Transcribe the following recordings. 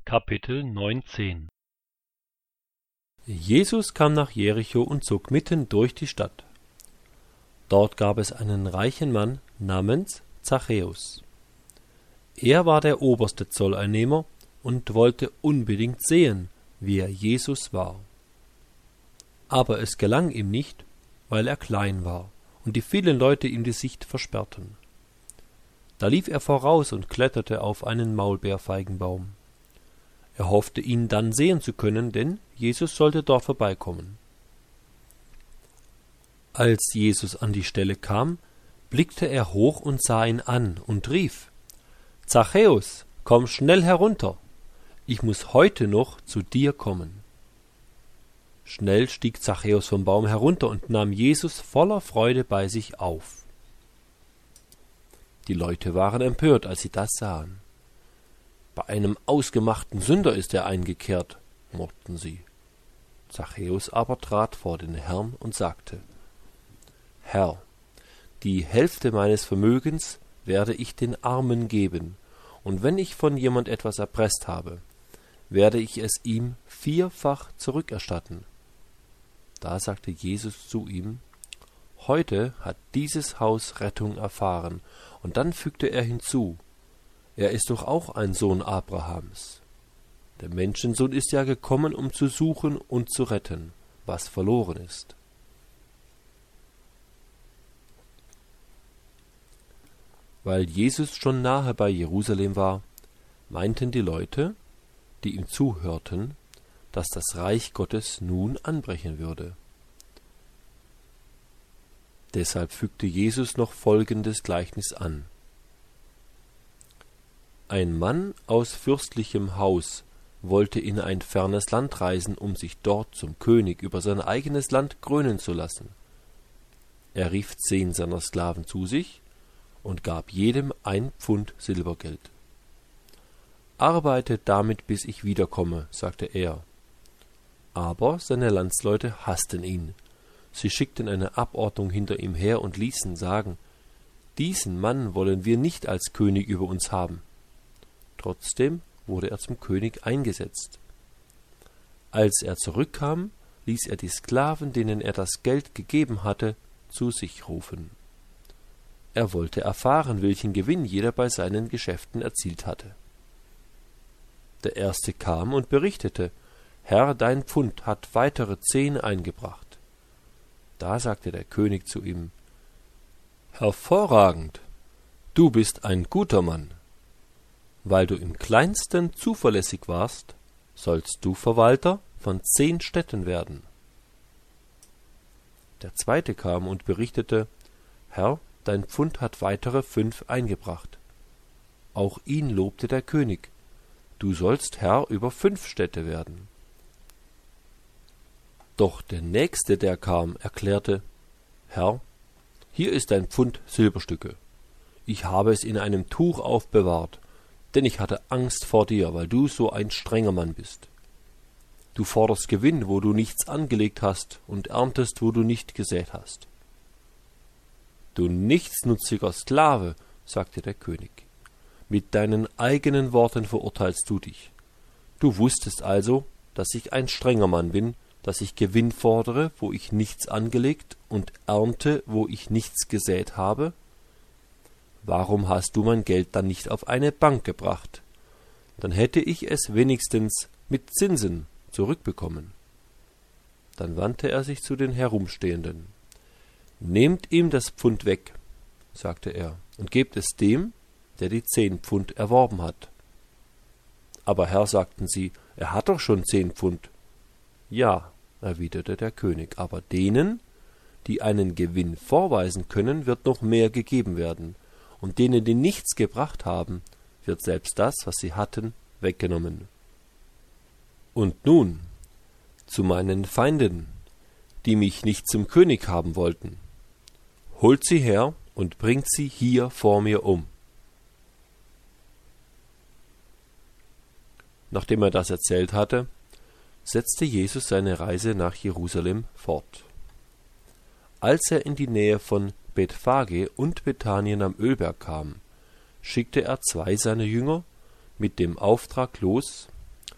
Kapitel 19 Jesus kam nach Jericho und zog mitten durch die Stadt. Dort gab es einen reichen Mann namens Zachäus. Er war der oberste Zolleinnehmer und wollte unbedingt sehen, wer Jesus war. Aber es gelang ihm nicht, weil er klein war und die vielen Leute ihm die Sicht versperrten. Da lief er voraus und kletterte auf einen Maulbeerfeigenbaum. Er hoffte, ihn dann sehen zu können, denn Jesus sollte dort vorbeikommen. Als Jesus an die Stelle kam, blickte er hoch und sah ihn an und rief: »Zachäus, komm schnell herunter! Ich muß heute noch zu dir kommen.« Schnell stieg Zachäus vom Baum herunter und nahm Jesus voller Freude bei sich auf. Die Leute waren empört, als sie das sahen. »Bei einem ausgemachten Sünder ist er eingekehrt«, murrten sie. Zachäus aber trat vor den Herrn und sagte: »Herr, die Hälfte meines Vermögens werde ich den Armen geben, und wenn ich von jemand etwas erpresst habe, werde ich es ihm 4-fach zurückerstatten.« Da sagte Jesus zu ihm: »Heute hat dieses Haus Rettung erfahren.« Und dann fügte er hinzu: »Er ist doch auch ein Sohn Abrahams. Der Menschensohn ist ja gekommen, um zu suchen und zu retten, was verloren ist.« Weil Jesus schon nahe bei Jerusalem war, meinten die Leute, die ihm zuhörten, dass das Reich Gottes nun anbrechen würde. Deshalb fügte Jesus noch folgendes Gleichnis an: Ein Mann aus fürstlichem Haus wollte in ein fernes Land reisen, um sich dort zum König über sein eigenes Land krönen zu lassen. Er rief 10 seiner Sklaven zu sich und gab jedem 1 Pfund Silbergeld. »Arbeitet damit, bis ich wiederkomme«, sagte er. Aber seine Landsleute hassten ihn. Sie schickten eine Abordnung hinter ihm her und ließen sagen: »Diesen Mann wollen wir nicht als König über uns haben.« Trotzdem wurde er zum König eingesetzt. Als er zurückkam, ließ er die Sklaven, denen er das Geld gegeben hatte, zu sich rufen. Er wollte erfahren, welchen Gewinn jeder bei seinen Geschäften erzielt hatte. Der Erste kam und berichtete: »Herr, dein Pfund hat weitere 10 eingebracht.« Da sagte der König zu ihm: »Hervorragend! Du bist ein guter Mann. Weil du im Kleinsten zuverlässig warst, sollst du Verwalter von 10 Städten werden.« Der Zweite kam und berichtete: »Herr, dein Pfund hat weitere 5 eingebracht.« Auch ihn lobte der König: »Du sollst Herr über 5 Städte werden.« Doch der Nächste, der kam, erklärte: »Herr, hier ist ein Pfund Silberstücke. Ich habe es in einem Tuch aufbewahrt, denn ich hatte Angst vor dir, weil du so ein strenger Mann bist. Du forderst Gewinn, wo du nichts angelegt hast, und erntest, wo du nicht gesät hast.« »Du nichtsnutziger Sklave«, sagte der König, »mit deinen eigenen Worten verurteilst du dich. Du wusstest also, dass ich ein strenger Mann bin, dass ich Gewinn fordere, wo ich nichts angelegt, und ernte, wo ich nichts gesät habe? Warum hast du mein Geld dann nicht auf eine Bank gebracht? Dann hätte ich es wenigstens mit Zinsen zurückbekommen.« Dann wandte er sich zu den Herumstehenden. »Nehmt ihm das Pfund weg«, sagte er, »und gebt es dem, der die 10 Pfund erworben hat.« »Aber Herr«, sagten sie, »er hat doch schon 10 Pfund.« »Ja«, erwiderte der König, »aber denen, die einen Gewinn vorweisen können, wird noch mehr gegeben werden, und denen, die nichts gebracht haben, wird selbst das, was sie hatten, weggenommen. Und nun zu meinen Feinden, die mich nicht zum König haben wollten. Holt sie her und bringt sie hier vor mir um.« Nachdem er das erzählt hatte, setzte Jesus seine Reise nach Jerusalem fort. Als er in die Nähe von Bethphage und Bethanien am Ölberg kam, schickte er 2 seiner Jünger mit dem Auftrag los: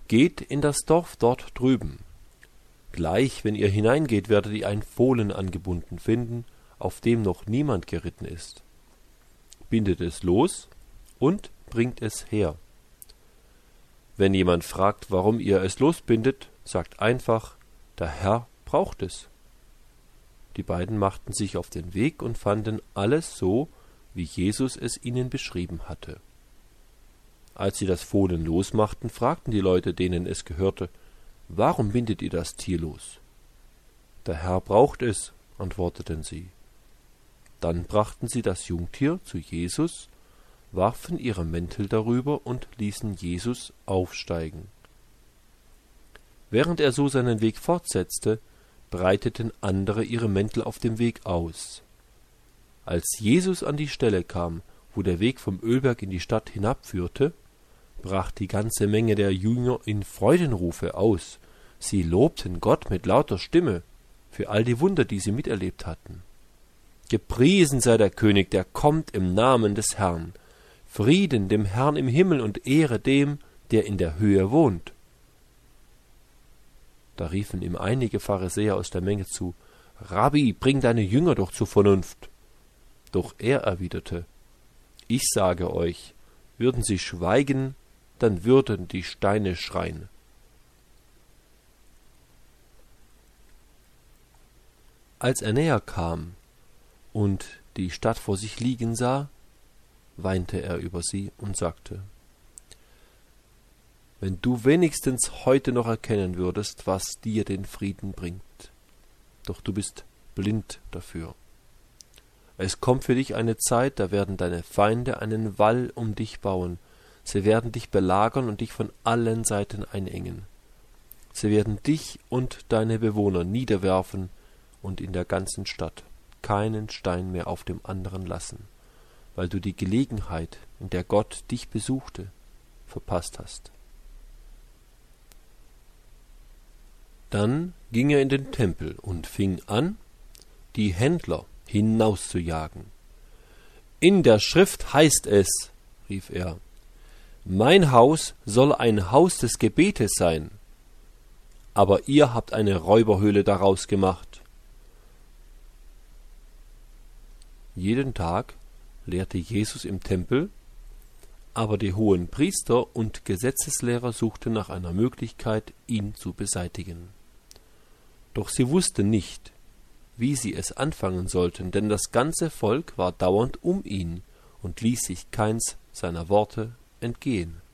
»Geht in das Dorf dort drüben. Gleich, wenn ihr hineingeht, werdet ihr ein Fohlen angebunden finden, auf dem noch niemand geritten ist. Bindet es los und bringt es her. Wenn jemand fragt, warum ihr es losbindet, sagt einfach, der Herr braucht es.« Die beiden machten sich auf den Weg und fanden alles so, wie Jesus es ihnen beschrieben hatte. Als sie das Fohlen losmachten, fragten die Leute, denen es gehörte, »Warum bindet ihr das Tier los?« »Der Herr braucht es«, antworteten sie. Dann brachten sie das Jungtier zu Jesus, warfen ihre Mäntel darüber und ließen Jesus aufsteigen. Während er so seinen Weg fortsetzte, breiteten andere ihre Mäntel auf dem Weg aus. Als Jesus an die Stelle kam, wo der Weg vom Ölberg in die Stadt hinabführte, brach die ganze Menge der Jünger in Freudenrufe aus. Sie lobten Gott mit lauter Stimme für all die Wunder, die sie miterlebt hatten. »Gepriesen sei der König, der kommt im Namen des Herrn. Frieden dem Herrn im Himmel und Ehre dem, der in der Höhe wohnt.« Da riefen ihm einige Pharisäer aus der Menge zu, »Rabbi, bring deine Jünger doch zur Vernunft.« Doch er erwiderte, »Ich sage euch, würden sie schweigen, dann würden die Steine schreien.« Als er näher kam und die Stadt vor sich liegen sah, weinte er über sie und sagte, »Wenn du wenigstens heute noch erkennen würdest, was dir den Frieden bringt. Doch du bist blind dafür. Es kommt für dich eine Zeit, da werden deine Feinde einen Wall um dich bauen. Sie werden dich belagern und dich von allen Seiten einengen. Sie werden dich und deine Bewohner niederwerfen und in der ganzen Stadt keinen Stein mehr auf dem anderen lassen, weil du die Gelegenheit, in der Gott dich besuchte, verpasst hast.« Dann ging er in den Tempel und fing an, die Händler hinauszujagen. »In der Schrift heißt es«, rief er, »mein Haus soll ein Haus des Gebetes sein, aber ihr habt eine Räuberhöhle daraus gemacht.« Jeden Tag lehrte Jesus im Tempel, aber die hohen Priester und Gesetzeslehrer suchten nach einer Möglichkeit, ihn zu beseitigen. Doch sie wussten nicht, wie sie es anfangen sollten, denn das ganze Volk war dauernd um ihn und ließ sich keins seiner Worte entgehen.